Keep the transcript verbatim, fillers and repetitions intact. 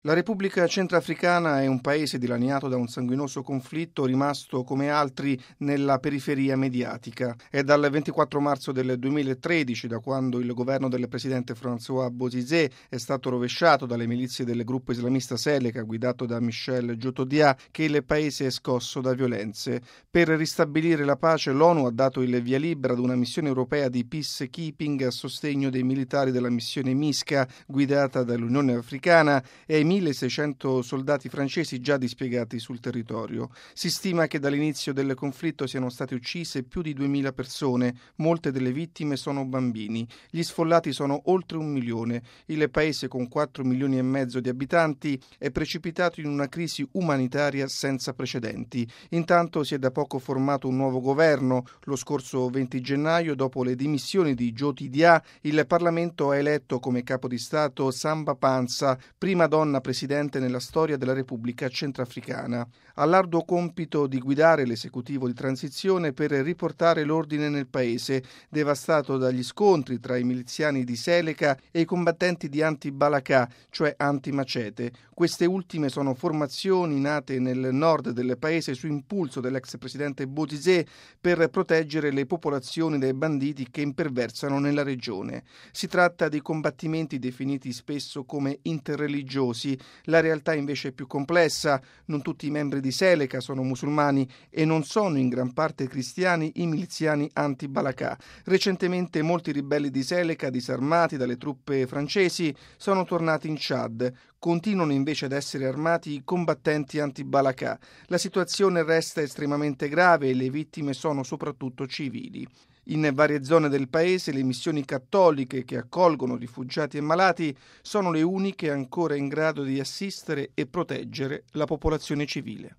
La Repubblica Centrafricana è un paese dilaniato da un sanguinoso conflitto rimasto come altri nella periferia mediatica. È dal ventiquattro marzo del duemilatredici, da quando il governo del presidente François Bozizé è stato rovesciato dalle milizie del gruppo islamista Seleka guidato da Michel Djotodia, che il paese è scosso da violenze. Per ristabilire la pace l'ONU ha dato il via libera ad una missione europea di peacekeeping a sostegno dei militari della missione MISCA guidata dall'Unione Africana e milleseicento soldati francesi già dispiegati sul territorio. Si stima che dall'inizio del conflitto siano state uccise più di duemila persone, molte delle vittime sono bambini. Gli sfollati sono oltre un milione. Il paese, con quattro milioni e mezzo di abitanti, è precipitato in una crisi umanitaria senza precedenti. Intanto si è da poco formato un nuovo governo. Lo scorso venti gennaio, dopo le dimissioni di Djotodia, il Parlamento ha eletto come capo di Stato Samba Panza, prima donna presidente nella storia della Repubblica Centrafricana. Ha l'arduo compito di guidare l'esecutivo di transizione per riportare l'ordine nel paese, devastato dagli scontri tra i miliziani di Seleka e i combattenti di anti-Balaka, cioè anti-macete. Queste ultime sono formazioni nate nel nord del paese su impulso dell'ex presidente Bozizé per proteggere le popolazioni dai banditi che imperversano nella regione. Si tratta di combattimenti definiti spesso come interreligiosi. La realtà invece è più complessa. Non tutti i membri di Seleka sono musulmani e non sono in gran parte cristiani i miliziani anti-Balaka. Recentemente molti ribelli di Seleka, disarmati dalle truppe francesi, sono tornati in Chad. Continuano invece ad essere armati i combattenti anti-Balaka. La situazione resta estremamente grave e le vittime sono soprattutto civili. In varie zone del paese le missioni cattoliche che accolgono rifugiati e malati sono le uniche ancora in grado di assistere e proteggere la popolazione civile.